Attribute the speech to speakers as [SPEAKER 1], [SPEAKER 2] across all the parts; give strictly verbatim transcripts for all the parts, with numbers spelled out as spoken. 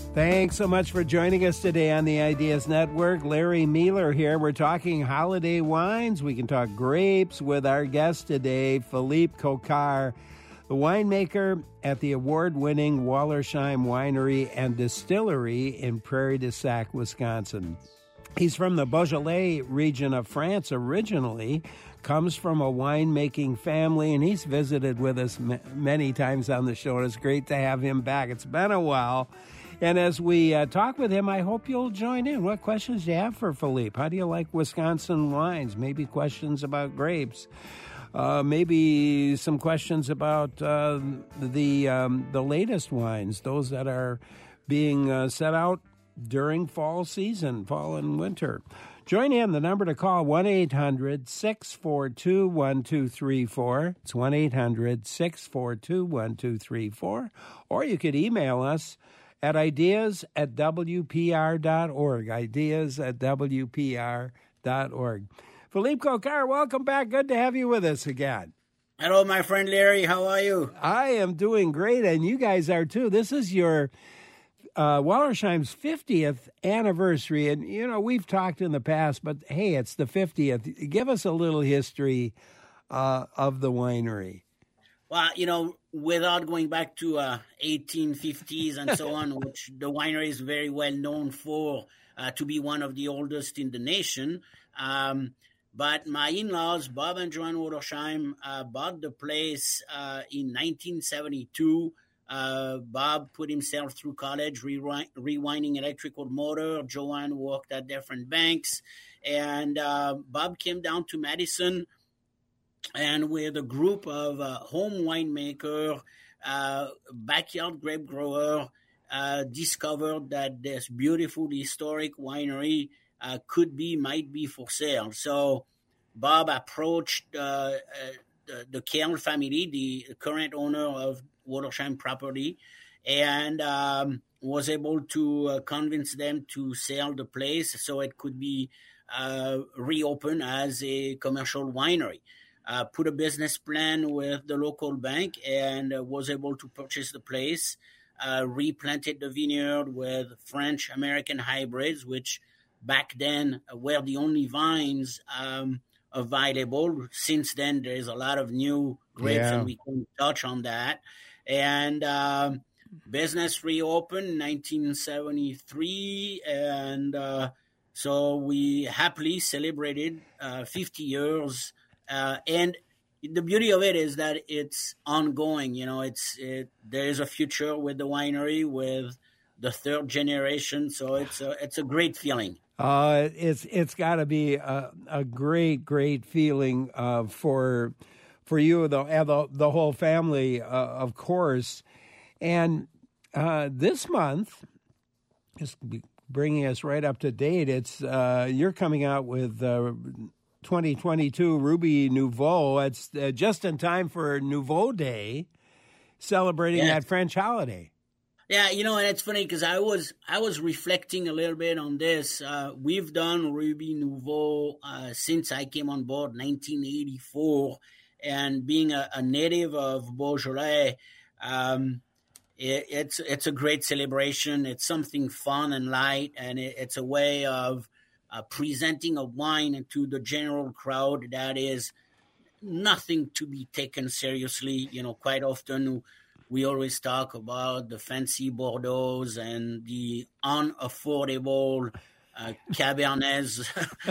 [SPEAKER 1] Thanks so much for joining us today on the Ideas Network. Larry Mueller here. We're talking holiday wines. We can talk grapes with our guest today, Philippe Coquart, the winemaker at the award-winning Wallersheim Winery and Distillery in Prairie du Sac, Wisconsin. He's from the Beaujolais region of France originally, comes from a winemaking family, and he's visited with us m- many times on the show, and it's great to have him back. It's been a while. And as we uh, talk with him, I hope you'll join in. What questions do you have for Philippe? How do you like Wisconsin wines? Maybe questions about grapes. Uh, maybe some questions about uh, the um, the latest wines, those that are being uh, set out during fall season, fall and winter. Join in. The number to call, one eight hundred six four two one two three four. It's one eight hundred six four two one two three four. Or you could email us at ideas at w p r dot org, ideas at w p r dot org. Philippe Coquart, welcome back. Good to have you with us again.
[SPEAKER 2] Hello, my friend Larry. How are you?
[SPEAKER 1] I am doing great, and you guys are too. This is your uh, Wallersheim's fiftieth anniversary, and, you know, we've talked in the past, but, hey, it's the fiftieth. Give us a little history uh, of the winery.
[SPEAKER 2] Well, you know, without going back to uh, eighteen fifties and so on, which the winery is very well known for, uh, to be one of the oldest in the nation. Um, but my in-laws, Bob and Joanne Wallersheim, uh, bought the place uh, in nineteen seventy-two. Uh, Bob put himself through college rewi- rewinding electrical motor. Joanne worked at different banks. And uh, Bob came down to Madison, and with a group of uh, home winemaker, uh, backyard grape grower, uh, discovered that this beautiful historic winery uh, could be, might be for sale. So Bob approached uh, uh, the, the Kell family, the current owner of Wallersheim property, and um, was able to uh, convince them to sell the place so it could be uh, reopened as a commercial winery. Uh, put a business plan with the local bank and uh, was able to purchase the place, uh, replanted the vineyard with French-American hybrids, which back then were the only vines um, available. Since then, there's a lot of new grapes, yeah. and we can touch on that. And um, business reopened in nineteen seventy-three, and uh, so we happily celebrated uh, fifty years. Uh, and the beauty of it is that it's ongoing. You know, it's it, there is a future with the winery, with the third generation. So it's a, it's a great feeling.
[SPEAKER 1] Uh, it's it's got to be a, a great, great feeling uh, for for you, the the, the whole family, uh, of course. And uh, this month, just bringing us right up to date, it's uh, you're coming out with Uh, twenty twenty-two Ruby Nouveau. It's uh, just in time for Nouveau Day, celebrating yeah. that French holiday.
[SPEAKER 2] Yeah, you know, and it's funny because I was I was reflecting a little bit on this. Uh, we've done Ruby Nouveau uh, since I came on board, nineteen eighty-four, and being a, a native of Beaujolais, um, it, it's it's a great celebration. It's something fun and light, and it, it's a way of Uh, presenting a wine to the general crowd that is nothing to be taken seriously. You know, quite often we always talk about the fancy Bordeaux's and the unaffordable uh, Cabernets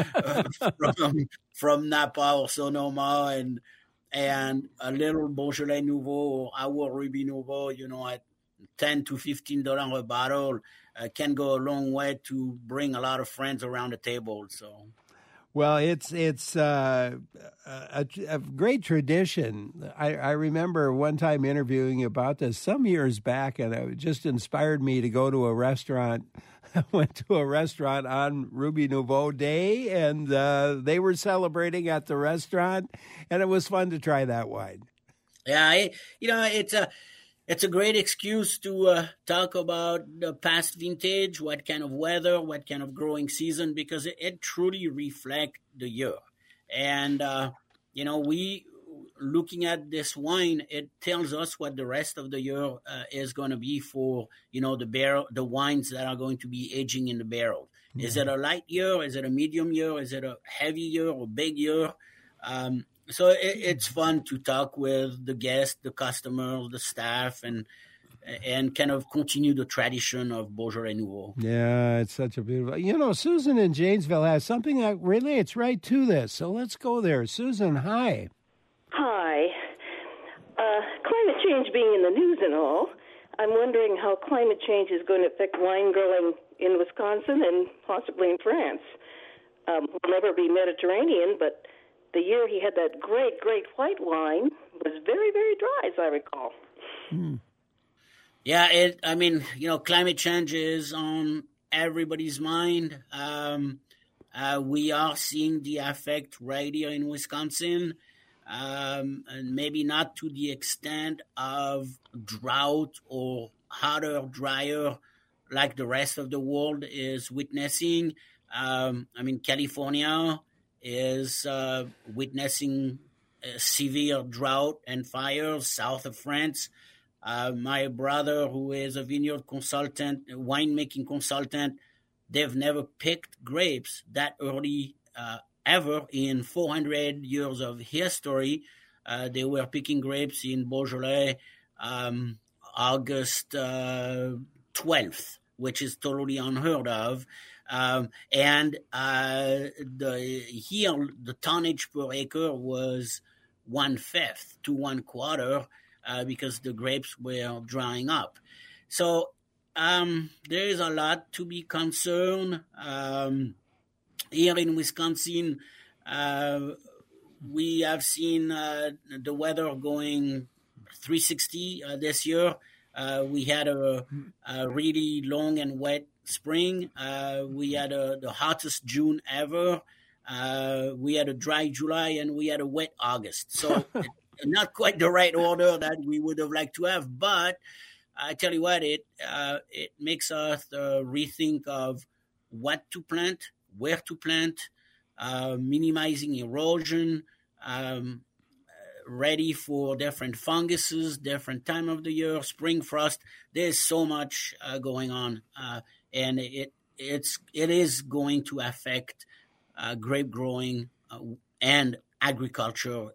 [SPEAKER 2] from, from Napa or Sonoma, and and a little Beaujolais Nouveau or our Ruby Nouveau, you know, at ten to fifteen dollars a bottle. Uh, can go a long way to bring a lot of friends around the table. So,
[SPEAKER 1] well, it's it's uh, a, a great tradition. I, I remember one time interviewing you about this some years back, and it just inspired me to go to a restaurant. I went to a restaurant on Ruby Nouveau Day, and uh, they were celebrating at the restaurant, and it was fun to try that wine.
[SPEAKER 2] Yeah, I, you know, it's a. It's a great excuse to uh, talk about the past vintage, what kind of weather, what kind of growing season, because it, it truly reflects the year. And, uh, you know, we looking at this wine, it tells us what the rest of the year uh, is going to be for, you know, the barrel, the wines that are going to be aging in the barrel. Mm-hmm. Is it a light year? Is it a medium year? Is it a heavy year or big year? Um, so it, it's fun to talk with the guests, the customers, the staff, and and kind of continue the tradition of Beaujolais Nouveau.
[SPEAKER 1] Yeah, it's such a beautiful... You know, Susan in Janesville has something that relates right to this, so let's go there. Susan, hi.
[SPEAKER 3] Hi. Uh, climate change being in the news and all, I'm wondering how climate change is going to affect wine growing in Wisconsin and possibly in France. Um, we'll never be Mediterranean, but the year he had that great, great white wine was very, very dry, as I recall.
[SPEAKER 1] Hmm.
[SPEAKER 2] Yeah, it, I mean, you know, climate change is on everybody's mind. Um, uh, we are seeing the effect right here in Wisconsin, um, and maybe not to the extent of drought or hotter, drier like the rest of the world is witnessing. Um, I mean, California is uh, witnessing a severe drought and fires south of France. Uh, my brother, who is a vineyard consultant, a winemaking consultant, they've never picked grapes that early uh, ever in four hundred years of history. Uh, they were picking grapes in Beaujolais um, August uh, twelfth, which is totally unheard of. Um, and uh, the here, the tonnage per acre was one-fifth to one-quarter. Uh, because the grapes were drying up. So um, there is a lot to be concerned. Um, here in Wisconsin, uh, we have seen uh, the weather going three sixty uh, this year. Uh, we had a, a really long and wet spring. Uh, we had a, the hottest June ever. Uh, we had a dry July, and we had a wet August. So not quite the right order that we would have liked to have, but I tell you what, it uh, it makes us uh, rethink of what to plant, where to plant, uh, minimizing erosion, um, ready for different funguses, different time of the year, spring frost. There's so much uh, going on, uh, and it it's it is going to affect uh, grape growing uh, and agriculture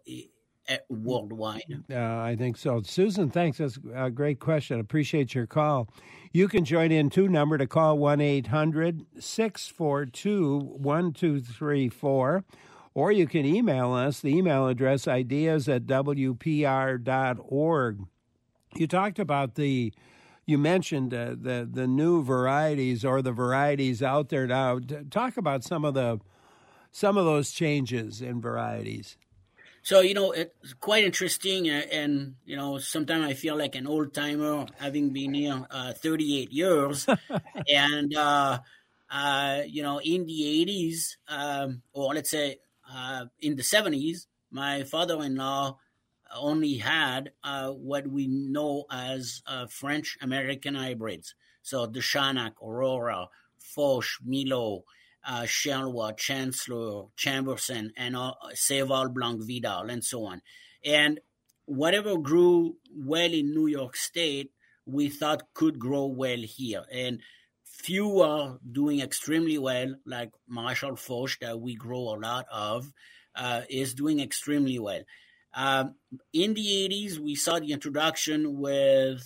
[SPEAKER 2] worldwide.
[SPEAKER 1] Uh, I think so. Susan, thanks. That's a great question. Appreciate your call. You can join in too. Number to call one eight hundred six four two one two three four. Or you can email us. The email address ideas at w p r dot org. You talked about the, you mentioned uh, the, the new varieties or the varieties out there now. Talk about some of the some of those changes in varieties.
[SPEAKER 2] So, you know, it's quite interesting, and, and you know, sometimes I feel like an old-timer having been here uh, thirty-eight years. and, uh, uh, you know, in the eighties, um, or let's say uh, in the seventies, my father-in-law only had uh, what we know as uh, French-American hybrids. So, the Chanac, Aurora, Foch, Milo, Uh, Charleroi, Chancellor, Chamberson, and uh, Saval, Blanc, Vidal, and so on. And whatever grew well in New York State, we thought could grow well here. And few are doing extremely well, like Marshall Foch, that we grow a lot of, uh, is doing extremely well. Um, in the eighties, we saw the introduction with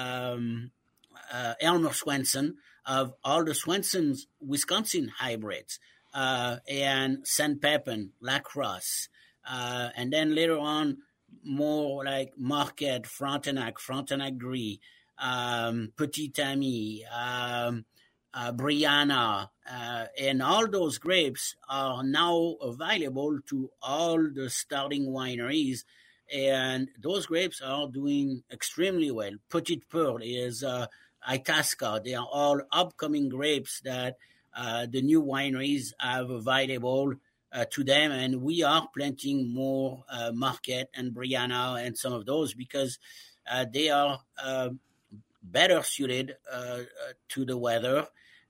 [SPEAKER 2] um, uh, Elmer Swenson, of all the Swenson's Wisconsin hybrids, uh, and Saint Pepin, Lacrosse, uh, and then later on, more like Marquette, Frontenac, Frontenac Gris, um, Petit Ami, um, uh, Brianna, uh, and all those grapes are now available to all the starting wineries, and those grapes are doing extremely well. Petit Pearl is uh, Itasca. They are all upcoming grapes that uh, the new wineries have available uh, to them, and we are planting more uh, Marquette and Brianna and some of those because uh, they are uh, better suited uh, to the weather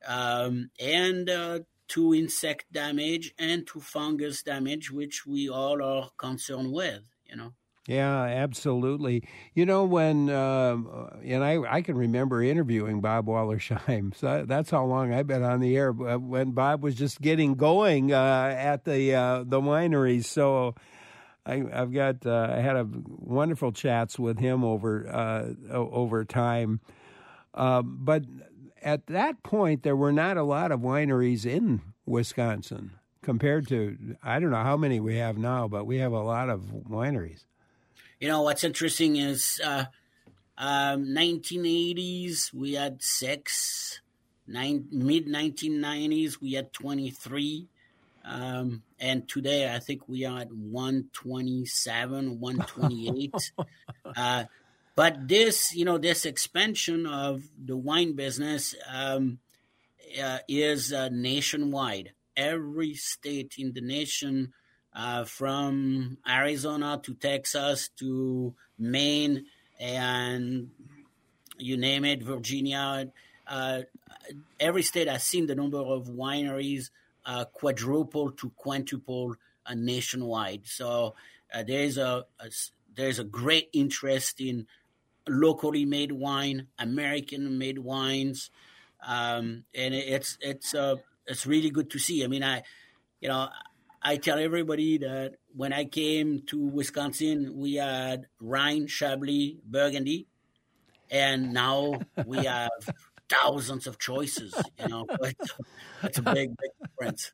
[SPEAKER 2] um, and uh, to insect damage and to fungus damage, which we all are concerned with, you know.
[SPEAKER 1] Yeah, absolutely. You know, when, um, and I, I can remember interviewing Bob Wallersheim. So that's how long I've been on the air, when Bob was just getting going uh, at the uh, the wineries. So I, I've got, uh, I had a wonderful chats with him over, uh, over time. Uh, but at that point, there were not a lot of wineries in Wisconsin compared to, I don't know how many we have now, but we have a lot of wineries.
[SPEAKER 2] You know, what's interesting is uh, um, nineteen eighties, we had six. Nine, mid nineteen nineties, we had twenty-three. Um, and today, I think we are at one twenty-seven, one twenty-eight. uh, but this, you know, this expansion of the wine business um, uh, is uh, nationwide. Every state in the nation, Uh, from Arizona to Texas to Maine and you name it, Virginia, uh, every state has seen the number of wineries uh, quadruple to quintuple uh, nationwide. So uh, there's a, a there's a great interest in locally made wine, American made wines, um, and it's it's uh, it's really good to see. I mean, I you know. I tell everybody that when I came to Wisconsin, we had Rhine, Chablis, Burgundy, and now we have thousands of choices. You know, it's, it's a big, big difference.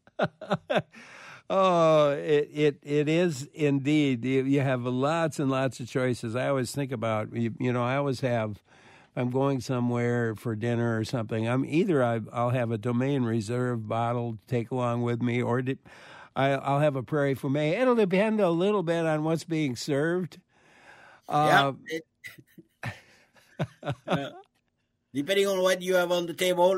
[SPEAKER 1] Oh, it, it it is indeed. You, you have lots and lots of choices. I always think about you, you know. I always have. If I'm going somewhere for dinner or something, I'm either I, I'll have a Domaine Reserve bottle to take along with me, or. Did, I, I'll have a Prairie Fumé. It'll depend a little bit on what's being served.
[SPEAKER 2] Uh, yeah. It, uh, depending on what you have on the table.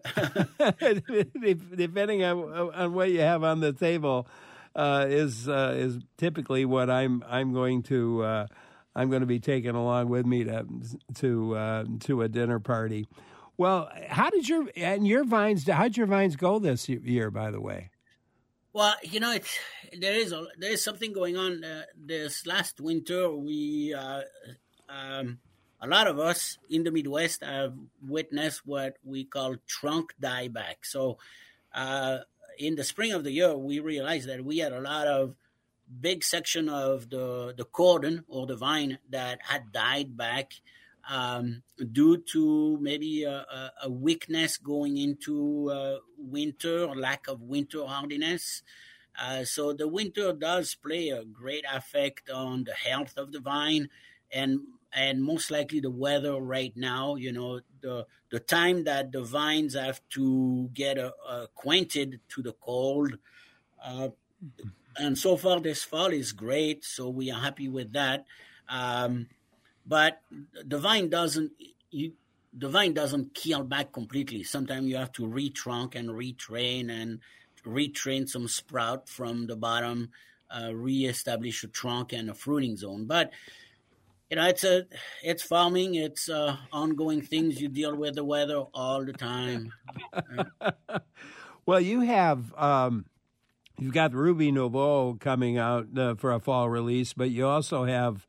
[SPEAKER 1] Depending on, on what you have on the table uh, is uh, is typically what I'm I'm going to uh, I'm going to be taking along with me to to uh, to a dinner party. Well, how did your and your vines? How'd your vines go this year? By the way.
[SPEAKER 2] Well, you know, it's, there is a, there is something going on. Uh, this last winter, we uh, um, a lot of us in the Midwest have witnessed what we call trunk dieback. So, uh, in the spring of the year, we realized that we had a lot of big section of the the cordon or the vine that had died back um, due to maybe a, a, a weakness going into uh, winter, lack of winter hardiness. Uh, so the winter does play a great effect on the health of the vine, and and most likely the weather right now. You know, the the time that the vines have to get uh, acquainted to the cold. Uh, and so far this fall is great, so we are happy with that. Um, But the vine doesn't you, the vine doesn't kill back completely. Sometimes you have to retrunk and retrain and retrain some sprout from the bottom, uh, reestablish a trunk and a fruiting zone. But you know, it's a it's farming. It's uh, ongoing things. You deal with the weather all the time.
[SPEAKER 1] Well, you have um, you've got Ruby Nouveau coming out uh, for a fall release, but you also have.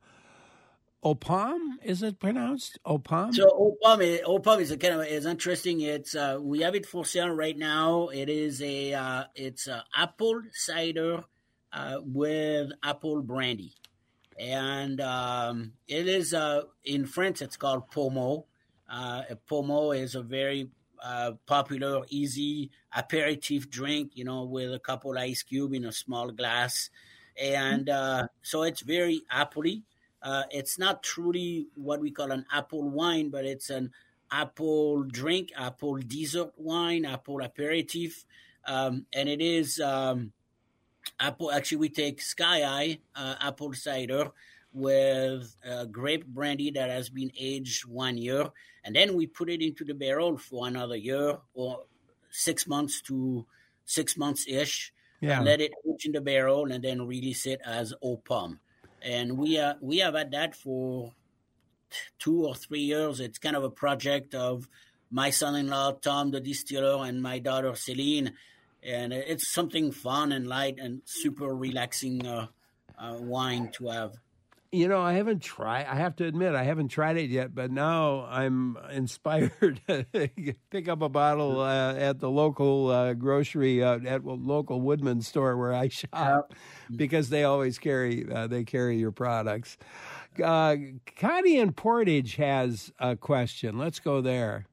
[SPEAKER 1] Opam, is it pronounced Opam?
[SPEAKER 2] So Opam, is, Opam is a kind of is interesting. It's uh, we have it for sale right now. It is a uh, it's a apple cider uh, with apple brandy, and um, it is uh, in France. It's called Pommeau. Uh, Pommeau is a very uh, popular, easy aperitif drink. You know, with a couple ice cube in a small glass, and uh, so it's very appley. Uh, it's not truly what we call an apple wine, but it's an apple drink, apple dessert wine, apple aperitif. Um, and it is um, apple. Actually, we take Sky Eye uh, apple cider with uh, grape brandy that has been aged one year. And then we put it into the barrel for another year or six months to six months-ish.
[SPEAKER 1] Yeah.
[SPEAKER 2] Let it age in the barrel and then release it as Opam. And we uh, we have had that for two or three years. It's kind of a project of my son-in-law, Tom, the distiller, and my daughter, Celine. And it's something fun and light and super relaxing uh, uh, wine to have.
[SPEAKER 1] You know, I haven't tried, I have to admit, I haven't tried it yet, but now I'm inspired to pick up a bottle uh, at the local uh, grocery, uh, at local Woodman store where I shop, because they always carry, uh, they carry your products. Uh, Connie in Portage has a question. Let's go there.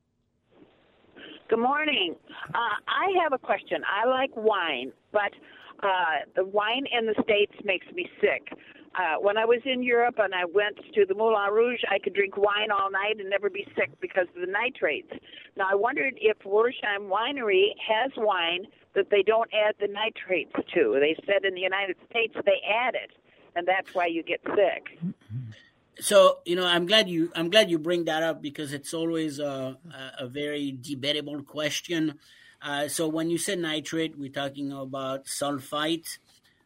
[SPEAKER 4] Good morning. Uh, I have a question. I like wine, but uh, the wine in the States makes me sick. Uh, when I was in Europe and I went to the Moulin Rouge, I could drink wine all night and never be sick because of the nitrates. Now, I wondered if Woodersheim Winery has wine that they don't add the nitrates to. They said in the United States they add it, and that's why you get sick.
[SPEAKER 2] So, you know, I'm glad you I'm glad you bring that up, because it's always a, a, a very debatable question. Uh, so when you say nitrate, we're talking about sulfite.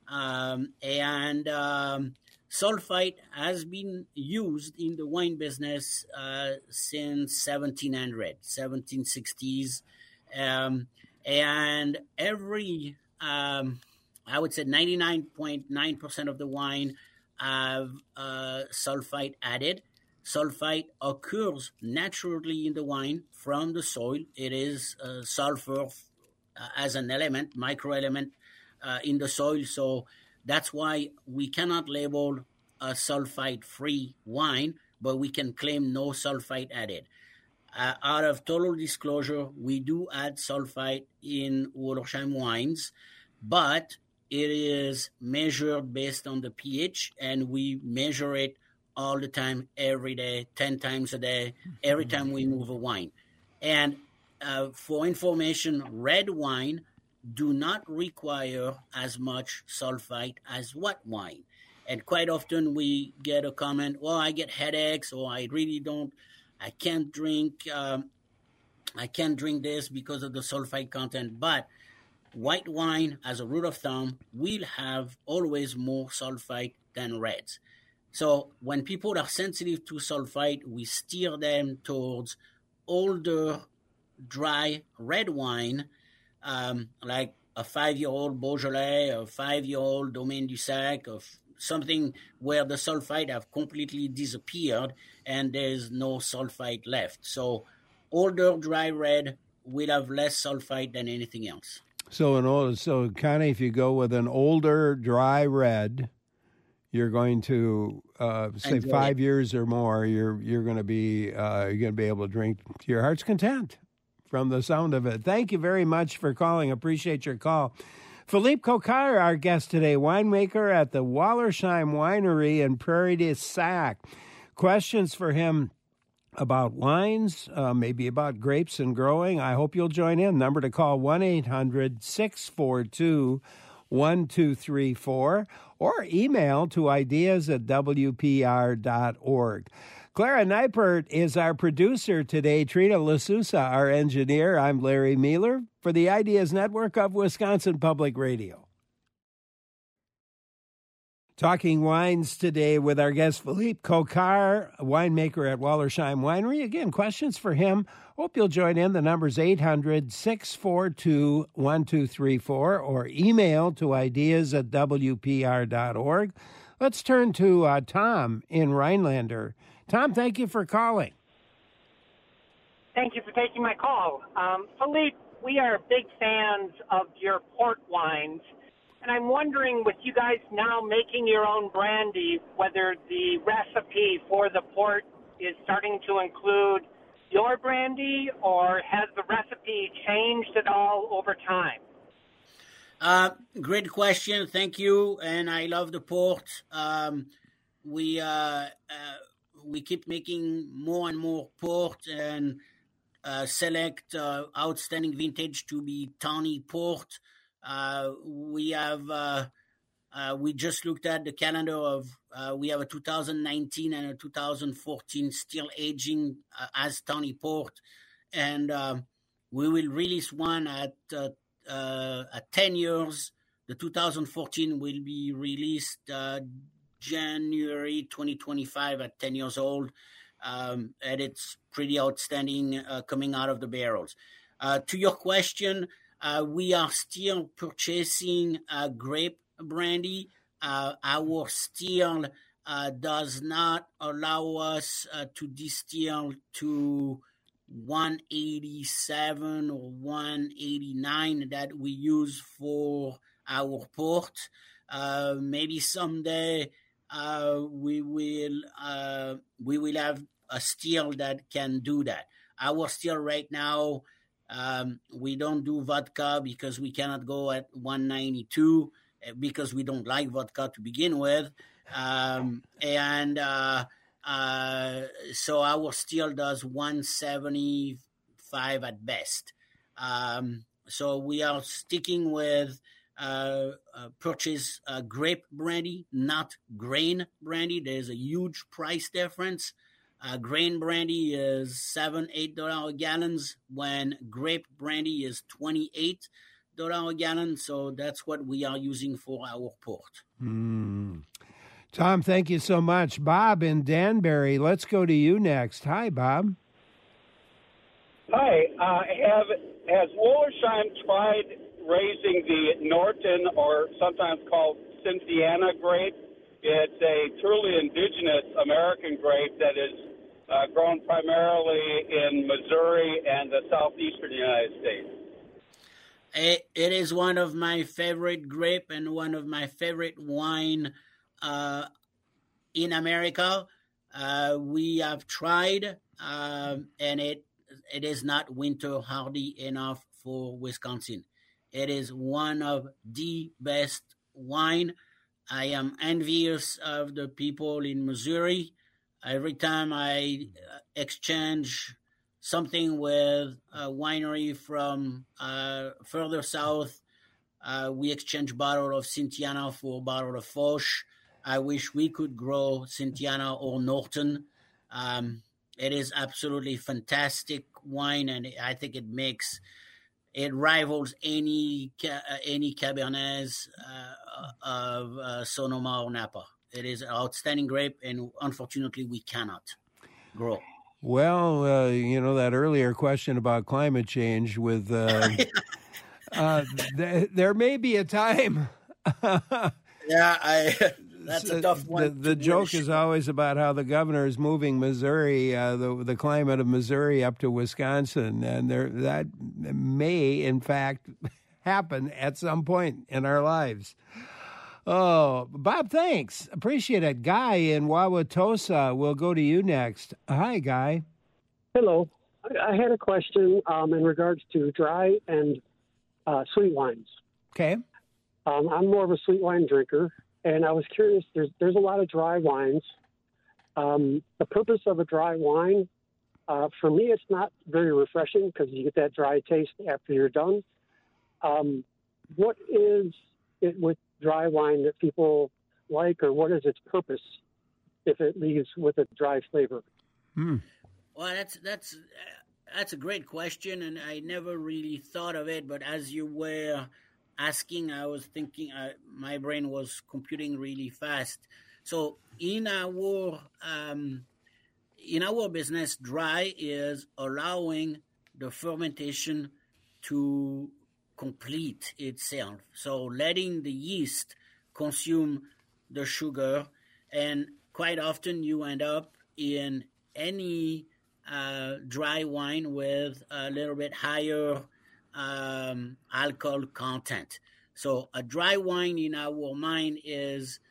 [SPEAKER 2] Um, and um, sulfite has been used in the wine business uh, since seventeen hundred, seventeen sixties. Um, and every, um, I would say ninety-nine point nine percent of the wine have uh, sulfite added. Sulfite occurs naturally in the wine from the soil. It is uh, sulfur uh, as an element, microelement uh, in the soil. So that's why we cannot label a sulfite-free wine, but we can claim no sulfite added. Uh, out of total disclosure, we do add sulfite in Woodersheim wines, but it is measured based on the pH, and we measure it all the time, every day, ten times a day, every time we move a wine. And uh, for information, red wine do not require as much sulfite as white wine. And quite often we get a comment, well, I get headaches, or I really don't, I can't drink, um, I can't drink this because of the sulfite content. But white wine, as a rule of thumb, will have always more sulfite than reds. So when people are sensitive to sulfite, we steer them towards older, dry red wine, um, like a five-year-old Beaujolais, a five-year-old Domaine du Sac, of something where the sulfite have completely disappeared and there's no sulfite left. So older, dry red will have less sulfite than anything else.
[SPEAKER 1] So an old, so Connie, if you go with an older, dry red, you're going to uh, say
[SPEAKER 2] Enjoy
[SPEAKER 1] five
[SPEAKER 2] it.
[SPEAKER 1] years or more. You're you're going to be uh, you're going to be able to drink to your heart's content from the sound of it. Thank you very much for calling. Appreciate your call. Philippe Coquart, our guest today, winemaker at the Wallersheim Winery in Prairie du Sac. Questions for him about wines, uh, maybe about grapes and growing. I hope you'll join in. Number to call, one eight hundred six four two one two three four, or email to ideas at w p r dot org. Clara Neipert is our producer today. Trina LaSousa, our engineer. I'm Larry Mueller for the Ideas Network of Wisconsin Public Radio. Talking wines today with our guest, Philippe Coquart, a winemaker at Wallersheim Winery. Again, questions for him. Hope you'll join in. The number's eight hundred six four two one two three four, or email to ideas at w p r dot org. Let's turn to uh, Tom in Rhinelander. Tom, thank you for calling.
[SPEAKER 5] Thank you for taking my call. Um, Philippe, we are big fans of your port wines. And I'm wondering, with you guys now making your own brandy, whether the recipe for the port is starting to include your brandy, or has the recipe changed at all over time?
[SPEAKER 2] Uh, great question. Thank you. And I love the port. Um, we uh, uh, we keep making more and more port, and uh, select uh, outstanding vintage to be tawny port. Uh, we have, uh, uh, we just looked at the calendar of, uh, we have a two thousand nineteen and a two thousand fourteen still aging uh, as tawny port. And, um, we will release one at, uh, uh, at ten years. The two thousand fourteen will be released, uh, January twenty twenty-five at ten years old. Um, and it's pretty outstanding, uh, coming out of the barrels. Uh, to your question, Uh, we are still purchasing uh, grape brandy. Uh, our still uh, does not allow us uh, to distill to one eighty-seven or one eighty-nine that we use for our port. Uh, maybe someday uh, we will uh, we will have a still that can do that. Our still right now, um, we don't do vodka because we cannot go at one ninety-two because we don't like vodka to begin with, um, and. Uh, Uh, so our still does one seventy-five at best. Um, so we are sticking with uh, uh, purchase uh, grape brandy, not grain brandy. There's a huge price difference. Uh, grain brandy is seven, eight dollar gallons, when grape brandy is twenty-eight dollar a gallon. So that's what we are using for our port.
[SPEAKER 1] Mm. Tom, thank you so much. Bob in Danbury, let's go to you next. Hi, Bob.
[SPEAKER 6] Hi. Uh, have has Wollersheim tried raising the Norton, or sometimes called Cynthiana grape? It's a truly indigenous American grape that is uh, grown primarily in Missouri and the southeastern United States.
[SPEAKER 2] It, it is one of my favorite grape and one of my favorite wine Uh, in America. Uh, we have tried, uh, and it it is not winter hardy enough for Wisconsin. It is one of the best wine. I am envious of the people in Missouri. Every time I exchange something with a winery from uh, further south, uh, we exchange bottle of Cynthiana for a bottle of Foch. I wish we could grow Cynthiana or Norton. Um, it is absolutely fantastic wine, and I think it makes it rivals any uh, any Cabernets uh, of uh, Sonoma or Napa. It is an outstanding grape, and unfortunately, we cannot grow.
[SPEAKER 1] Well, uh, you know, that earlier question about climate change with uh, uh, th- there may be a time.
[SPEAKER 2] yeah, I. That's a tough one.
[SPEAKER 1] The, the joke is always about how the governor is moving Missouri, uh, the the climate of Missouri, up to Wisconsin, and there that may, in fact, happen at some point in our lives. Oh, Bob, thanks. Appreciate it. Guy in Wauwatosa, we'll go to you next. Hi, Guy.
[SPEAKER 7] Hello. I had a question um, in regards to dry and uh, sweet wines.
[SPEAKER 1] Okay.
[SPEAKER 7] Um, I'm more of a sweet wine drinker. And I was curious, there's there's a lot of dry wines. Um, the purpose of a dry wine, uh, for me, it's not very refreshing because you get that dry taste after you're done. Um, what is it with dry wine that people like, or what is its purpose if it leaves with a dry flavor?
[SPEAKER 1] Hmm.
[SPEAKER 2] Well, that's that's uh, that's a great question, and I never really thought of it. But as you were asking, I was thinking, uh, my brain was computing really fast. So in our um, in our business, dry is allowing the fermentation to complete itself. So letting the yeast consume the sugar, and quite often you end up in any uh, dry wine with a little bit higher Um, alcohol content. So a dry wine in our mind is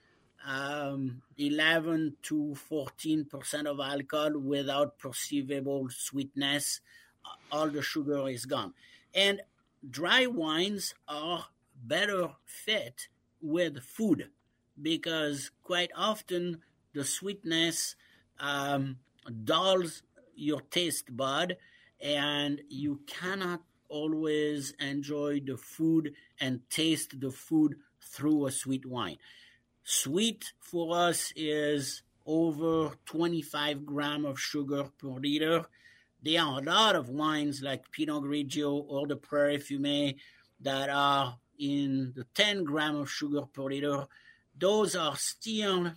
[SPEAKER 2] um, eleven to fourteen percent of alcohol without perceivable sweetness. All the sugar is gone. And dry wines are better fit with food because quite often the sweetness um, dulls your taste bud, and you cannot always enjoy the food and taste the food through a sweet wine. Sweet for us is over twenty-five grams of sugar per liter. There are a lot of wines like Pinot Grigio or the Prairie Fumé that are in the ten grams of sugar per liter. Those are still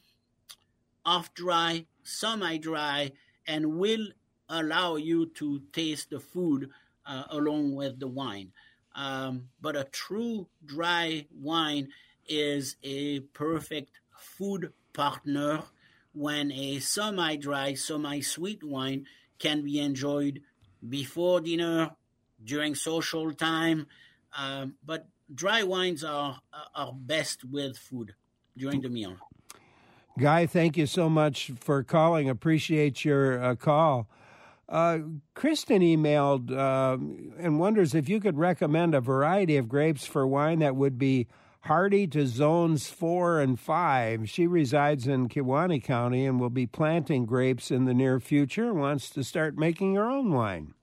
[SPEAKER 2] off-dry, semi-dry, and will allow you to taste the food uh, along with the wine. Um, but a true dry wine is a perfect food partner when a semi-dry, semi-sweet wine can be enjoyed before dinner, during social time, um, but dry wines are are best with food during the meal.
[SPEAKER 1] Guy, thank you so much for calling. Appreciate your uh, call. Uh, Kristen emailed uh, and wonders if you could recommend a variety of grapes for wine that would be hardy to zones four and five. She resides in Kewaunee County and will be planting grapes in the near future and wants to start making her own wine.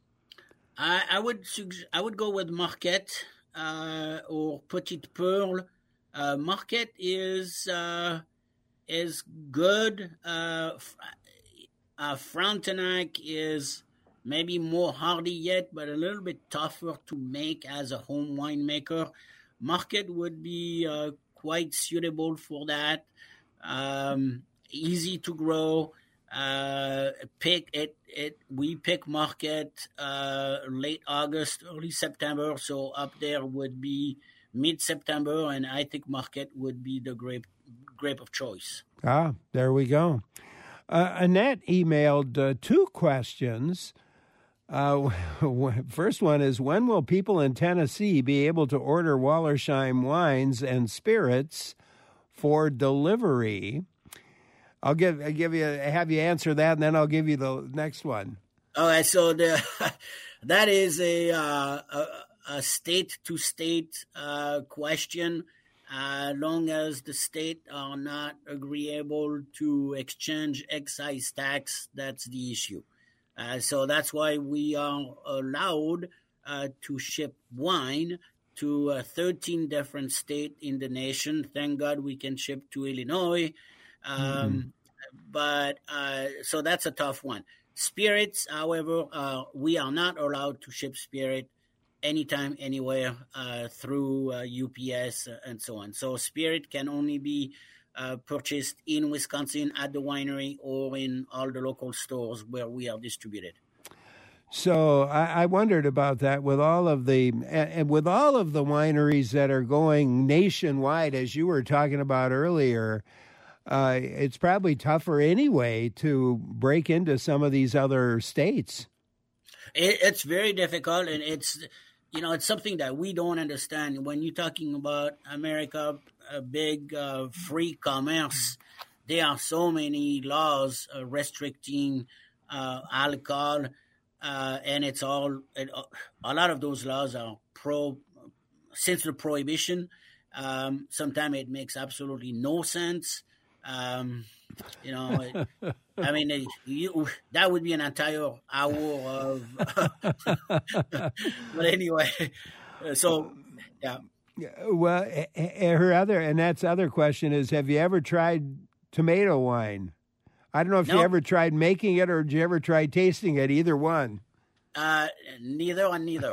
[SPEAKER 2] I, I would suggest, I would go with Marquette uh, or Petite Pearl. Uh, Marquette is uh, is good. Uh, uh, Frontenac is maybe more hardy yet, but a little bit tougher to make as a home winemaker. Marquette would be uh, quite suitable for that. Um, easy to grow. Uh, pick it, it, we pick Marquette, uh, late August, early September. So up there would be mid-September. And I think Marquette would be the grape, grape of choice.
[SPEAKER 1] Ah, there we go. Uh, Annette emailed uh, two questions. Uh, first one is, when will people in Tennessee be able to order Wallersheim wines and spirits for delivery? I'll give I give you have you answer that, and then I'll give you the next one.
[SPEAKER 2] All right, so the that is a uh, a, a state to state uh, question. As uh, long as the state are not agreeable to exchange excise tax, that's the issue. Uh, so that's why we are allowed uh, to ship wine to uh, thirteen different states in the nation. Thank God we can ship to Illinois. Um, mm-hmm. But uh, so that's a tough one. Spirits, however, uh, we are not allowed to ship spirit anytime, anywhere uh, through uh, U P S and so on. So spirit can only be uh, purchased in Wisconsin at the winery or in all the local stores where we are distributed.
[SPEAKER 1] So I, I wondered about that with all of the and with all of the wineries that are going nationwide, as you were talking about earlier. Uh, it's probably tougher anyway to break into some of these other states.
[SPEAKER 2] It, it's very difficult, and it's, you know, it's something that we don't understand. When you're talking about America, a big uh, free commerce, there are so many laws uh, restricting uh, alcohol, uh, and it's all, it, a lot of those laws are pro, since the prohibition. Um, sometimes it makes absolutely no sense. Um, you know, it, I mean, it, you, that would be an entire hour of, but anyway, so, yeah.
[SPEAKER 1] Well, her other, and that's other question is, have you ever tried tomato wine? I don't know if nope. you ever tried making it or did you ever try tasting it, either one?
[SPEAKER 2] Uh, neither and neither.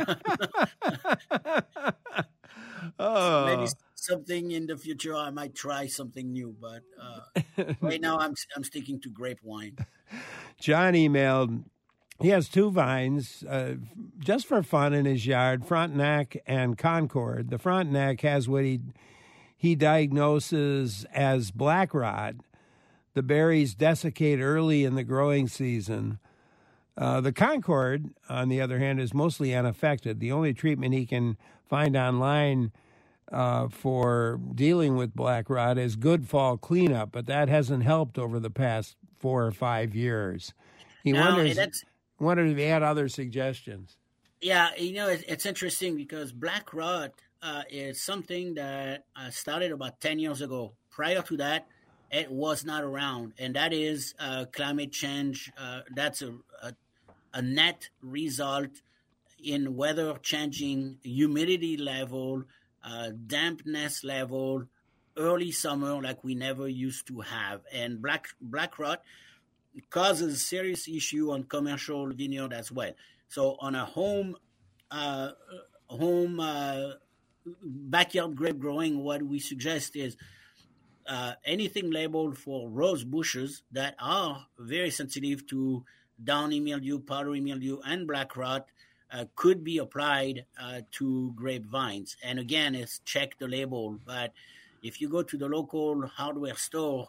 [SPEAKER 1] Oh.
[SPEAKER 2] Maybe something in the future I might try something new, but uh, right now I'm I'm sticking to grape wine.
[SPEAKER 1] John emailed. He has two vines uh, just for fun in his yard, Frontenac and Concord. The Frontenac has what he he diagnoses as black rot. The berries desiccate early in the growing season. Uh, the Concord, on the other hand, is mostly unaffected. The only treatment he can find online uh, for dealing with black rot is good fall cleanup, but that hasn't helped over the past four or five years. He
[SPEAKER 2] no,
[SPEAKER 1] wonders,
[SPEAKER 2] that's,
[SPEAKER 1] wondered if he had other suggestions.
[SPEAKER 2] Yeah, you know, it's, it's interesting because black rot uh, is something that uh, started about ten years ago. Prior to that, it was not around, and that is uh, climate change. Uh, that's a, a a net result in weather changing, humidity level, uh, dampness level, early summer like we never used to have. And black black rot causes serious issue on commercial vineyard as well. So on a home uh, home uh, backyard grape growing, what we suggest is uh, anything labeled for rose bushes that are very sensitive to downy mildew, powdery mildew, and black rot uh, could be applied uh, to grapevines. And again, it's check the label. But if you go to the local hardware store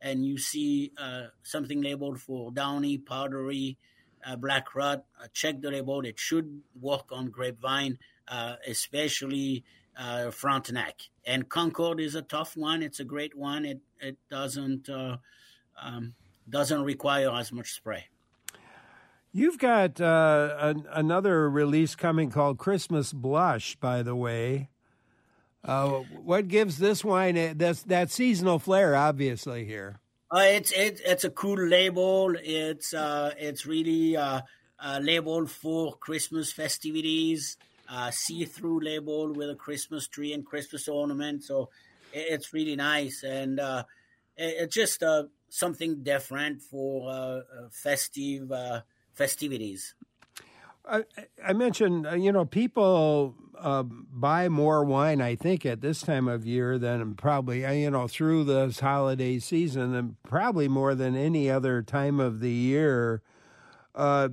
[SPEAKER 2] and you see uh, something labeled for Downy, Powdery, uh, Black Rot, uh, check the label. It should work on grapevine, uh, especially uh, Frontenac. And Concord is a tough one. It's a great one. It it doesn't uh, um, doesn't require as much spray.
[SPEAKER 1] You've got uh, an, another release coming called Christmas Blush, by the way. Uh, what gives this wine a, that's, that seasonal flair, obviously, here?
[SPEAKER 2] Uh, it's it, it's a cool label. It's uh, it's really uh, a label for Christmas festivities. Uh, see-through label with a Christmas tree and Christmas ornament. So it, it's really nice, and uh, it, it's just uh, something different for uh, festive uh, festivities.
[SPEAKER 1] I, I mentioned, you know, people uh, buy more wine, I think, at this time of year than probably, you know, through this holiday season, and probably more than any other time of the year. Uh,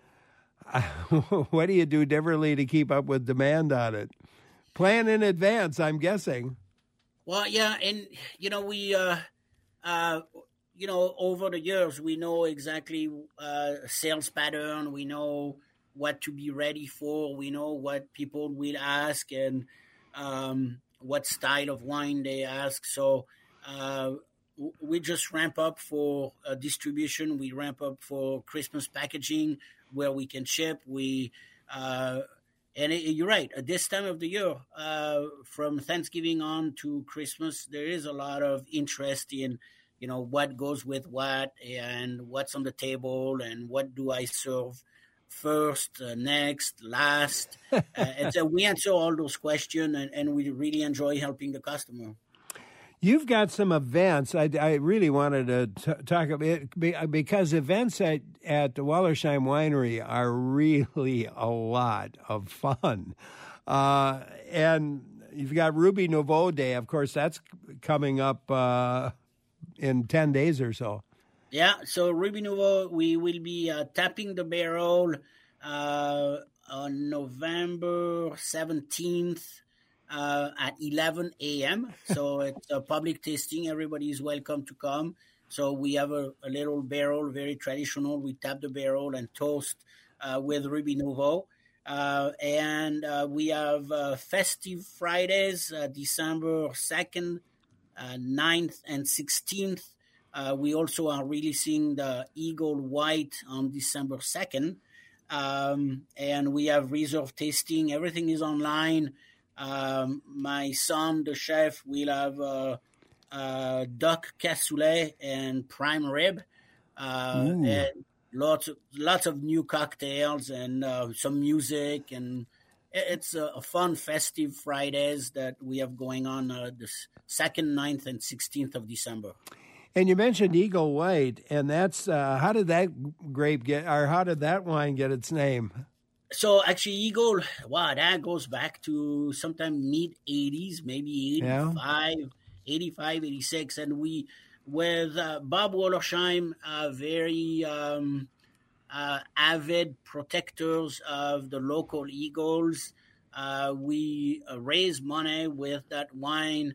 [SPEAKER 1] what do you do differently to keep up with demand on it? Plan in advance, I'm guessing.
[SPEAKER 2] Well, yeah, and, you know, we, uh, uh, you know, over the years, we know exactly uh, sales pattern. We know what to be ready for. We know what people will ask and um, what style of wine they ask. So uh, we just ramp up for uh, distribution. We ramp up for Christmas packaging where we can ship. We uh, and it, you're right. At this time of the year, uh, from Thanksgiving on to Christmas, there is a lot of interest in, you know, what goes with what and what's on the table and what do I serve first, uh, next, last. uh, and so we answer all those questions, and, and we really enjoy helping the customer.
[SPEAKER 1] You've got some events. I, I really wanted to t- talk about it because events at, at the Wallersheim Winery are really a lot of fun. Uh, and you've got Ruby Nouveau Day. Of course, that's coming up uh, in ten days or so.
[SPEAKER 2] Yeah, so Ruby Nouveau, we will be uh, tapping the barrel uh, on November seventeenth uh, at eleven a.m. So it's a public tasting. Everybody is welcome to come. So we have a, a little barrel, very traditional. We tap the barrel and toast uh, with Ruby Nouveau. Uh, and uh, we have uh, Festive Fridays, uh, December second, uh, ninth, and sixteenth. Uh, we also are releasing the Eagle White on December second. Um, and we have reserve tasting. Everything is online. Um, my son, the chef, will have uh, uh, duck cassoulet and prime rib. Uh, and lots of, lots of new cocktails and uh, some music. And it's a, a fun, festive Fridays that we have going on uh, the second, ninth, and sixteenth of December.
[SPEAKER 1] And you mentioned Eagle White, and that's uh, how did that grape get, or how did that wine get its name?
[SPEAKER 2] So actually, Eagle, wow, that goes back to sometime mid eighties, maybe eighty-five, yeah. eighty-five, eighty-six, and we, with uh, Bob Wallersheim, uh, very um, uh, avid protectors of the local eagles. Uh, we uh, raise money with that wine.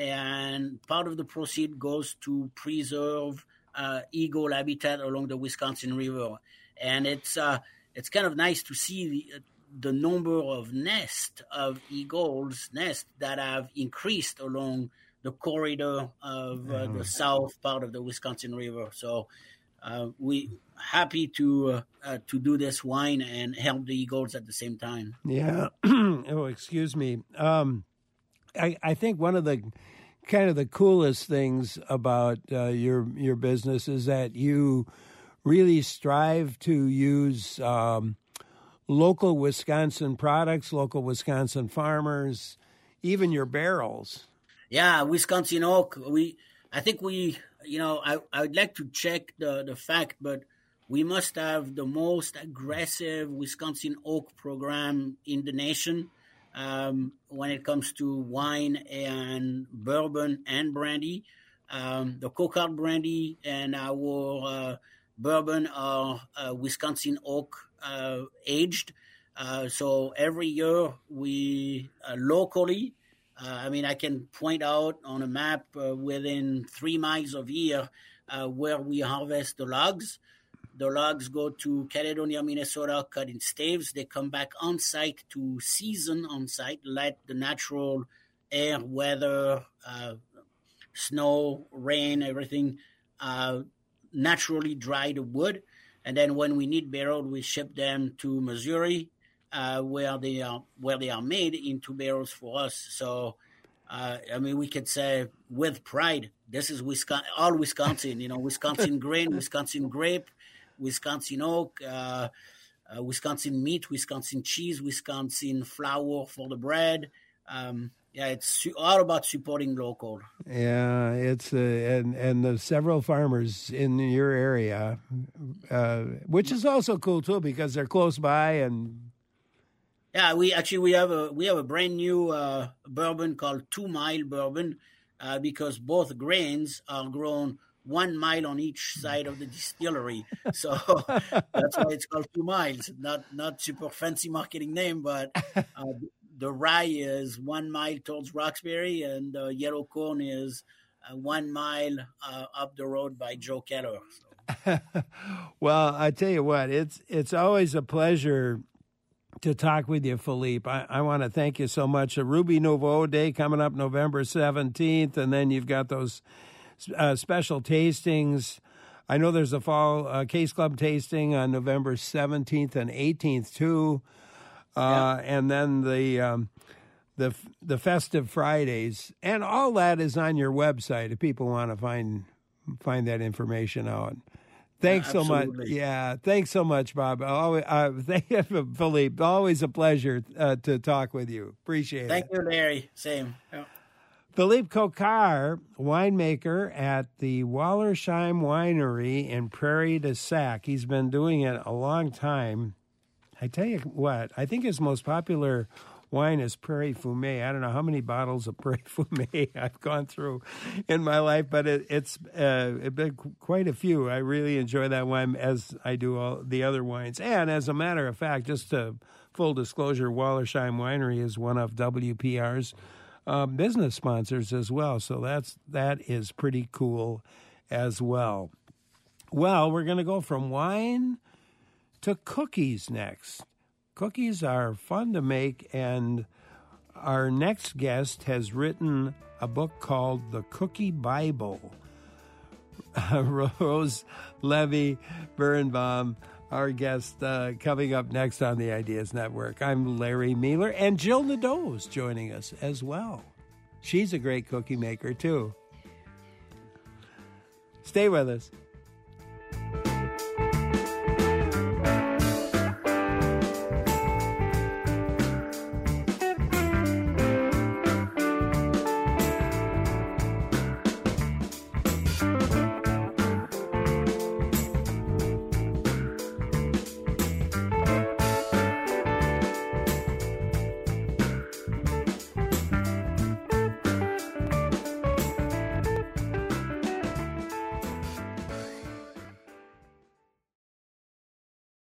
[SPEAKER 2] And part of the proceed goes to preserve uh, eagle habitat along the Wisconsin River, and it's uh, it's kind of nice to see the the number of nests of eagles nests that have increased along the corridor of uh, the south part of the Wisconsin River. So uh, we happy to uh, uh, to do this wine and help the eagles at the same time.
[SPEAKER 1] Yeah. Oh, excuse me. Um, I, I think one of the kind of the coolest things about uh, your your business is that you really strive to use um, local Wisconsin products, local Wisconsin farmers, even your barrels.
[SPEAKER 2] Yeah, Wisconsin oak. We, I think we, you know, I I would like to check the the fact, but we must have the most aggressive Wisconsin oak program in the nation. Um, when it comes to wine and bourbon and brandy. Um, the Coquard brandy and our uh, bourbon are uh, Wisconsin oak uh, aged. Uh, so every year we uh, locally Uh, I mean, I can point out on a map uh, within three miles of here uh, where we harvest the logs. The logs go to Caledonia, Minnesota, cut in staves. They come back on site to season on site, let the natural air, weather, uh, snow, rain, everything uh, naturally dry the wood. And then when we need barreled, we ship them to Missouri, uh, where they are where they are made into barrels for us. So, uh, I mean, we could say with pride, this is Wisconsin, all Wisconsin. You know, Wisconsin grain, Wisconsin grape, Wisconsin oak, uh, uh, Wisconsin meat, Wisconsin cheese, Wisconsin flour for the bread. Um, yeah, it's all about supporting local.
[SPEAKER 1] Yeah, it's uh, and and the several farmers in your area, uh, which is also cool too because they're close by and.
[SPEAKER 2] Yeah, we actually we have a we have a brand new uh, bourbon called Two Mile Bourbon uh, because both grains are grown one mile on each side of the distillery, so that's why it's called Two Miles. Not not super fancy marketing name, but uh, the rye is one mile towards Roxbury, and the yellow corn is uh, one mile uh, up the road by Joe Keller. So.
[SPEAKER 1] Well, I tell you what, it's it's always a pleasure to talk with you, Philippe. I, I want to thank you so much. A Ruby Nouveau Day coming up November seventeenth, and then you've got those uh, special tastings. I know there's a fall uh, Case Club tasting on November seventeenth and eighteenth, too. Uh, yeah. And then the um, the the festive Fridays. And all that is on your website if people want to find find that information out. Thanks yeah, so much. Yeah, thanks so much, Bob. Always, uh, thank you, Philippe. Always a pleasure uh, to talk with you. Appreciate
[SPEAKER 2] thank
[SPEAKER 1] it.
[SPEAKER 2] Thank you, Larry. Same. Yeah.
[SPEAKER 1] Philippe Coquart, winemaker at the Wallersheim Winery in Prairie du Sac. He's been doing it a long time. I tell you what, I think his most popular wine is Prairie Fumé. I don't know how many bottles of Prairie Fumé I've gone through in my life, but it, it's uh, it been quite a few. I really enjoy that wine as I do all the other wines. And as a matter of fact, just to full disclosure, Wallersheim Winery is one of W P R's uh, business sponsors as well. So that's that is pretty cool as well. Well, we're going to go from wine to cookies next. Cookies are fun to make, and our next guest has written a book called The Cookie Bible. Rose Levy Birnbaum, our guest, uh, coming up next on the Ideas Network. I'm Larry Mealer, and Jill Nadeau is joining us as well. She's a great cookie maker, too. Stay with us.